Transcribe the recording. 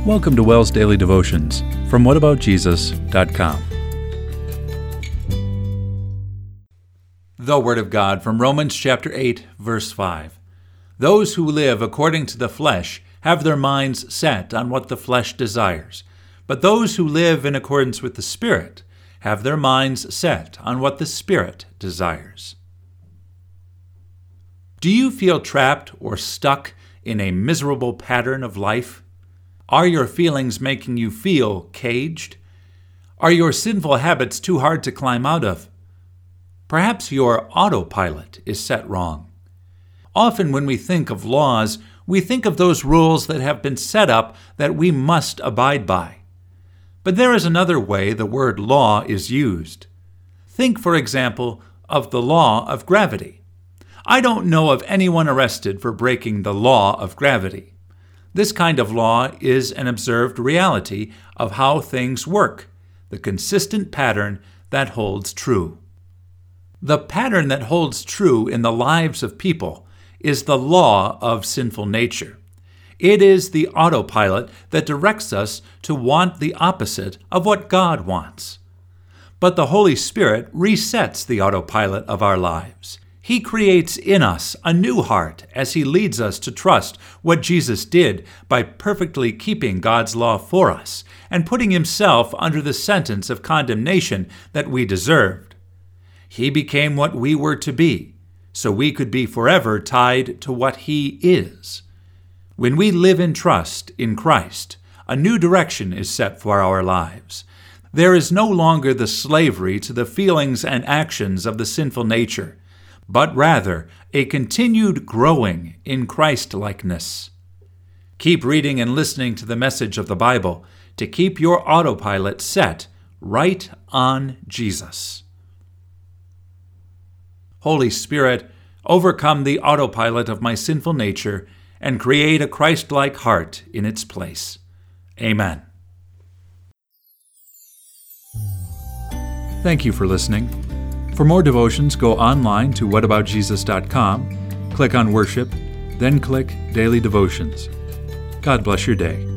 Welcome to WELL's Daily Devotions from whataboutjesus.com. The Word of God from Romans chapter 8, verse 5. Those who live according to the flesh have their minds set on what the flesh desires, but those who live in accordance with the Spirit have their minds set on what the Spirit desires. Do you feel trapped or stuck in a miserable pattern of life? Are your feelings making you feel caged? Are your sinful habits too hard to climb out of? Perhaps your autopilot is set wrong. Often when we think of laws, we think of those rules that have been set up that we must abide by. But there is another way the word law is used. Think, for example, of the law of gravity. I don't know of anyone arrested for breaking the law of gravity. This kind of law is an observed reality of how things work, the consistent pattern that holds true. The pattern that holds true in the lives of people is the law of sinful nature. It is the autopilot that directs us to want the opposite of what God wants. But the Holy Spirit resets the autopilot of our lives. He creates in us a new heart as He leads us to trust what Jesus did by perfectly keeping God's law for us and putting Himself under the sentence of condemnation that we deserved. He became what we were to be, so we could be forever tied to what He is. When we live in trust in Christ, a new direction is set for our lives. There is no longer the slavery to the feelings and actions of the sinful nature, but rather a continued growing in Christ-likeness. Keep reading and listening to the message of the Bible to keep your autopilot set right on Jesus. Holy Spirit, overcome the autopilot of my sinful nature and create a Christ-like heart in its place. Amen. Thank you for listening. For more devotions, go online to whataboutjesus.com, click on Worship, then click Daily Devotions. God bless your day.